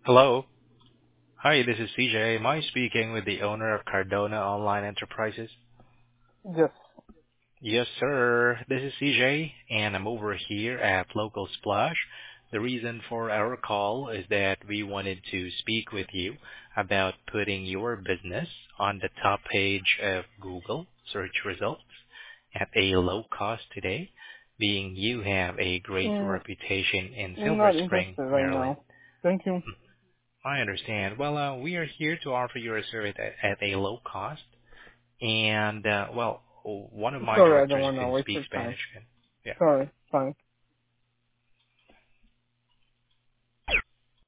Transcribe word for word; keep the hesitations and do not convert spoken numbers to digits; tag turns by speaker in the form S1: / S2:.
S1: Hello. Hi, this is C J. Am I speaking with the owner of Cardona Online Enterprises?
S2: Yes.
S1: Yes, sir. This is C J, and I'm over here at Local Splash. The reason for our call is that we wanted to speak with you about putting your business on the top page of Google search results at a low cost today, being you have a great
S2: Mm,
S1: reputation in Silver
S2: not
S1: Spring,
S2: interested right
S1: Maryland.
S2: now. Thank you.
S1: I understand. Well, uh, we are here to offer you a service at, at a low cost. And, uh, well, one of my
S2: Sorry, I don't
S1: directors
S2: want to
S1: can
S2: waste
S1: speak
S2: your time.
S1: Spanish. And, yeah.
S2: Sorry. Fine.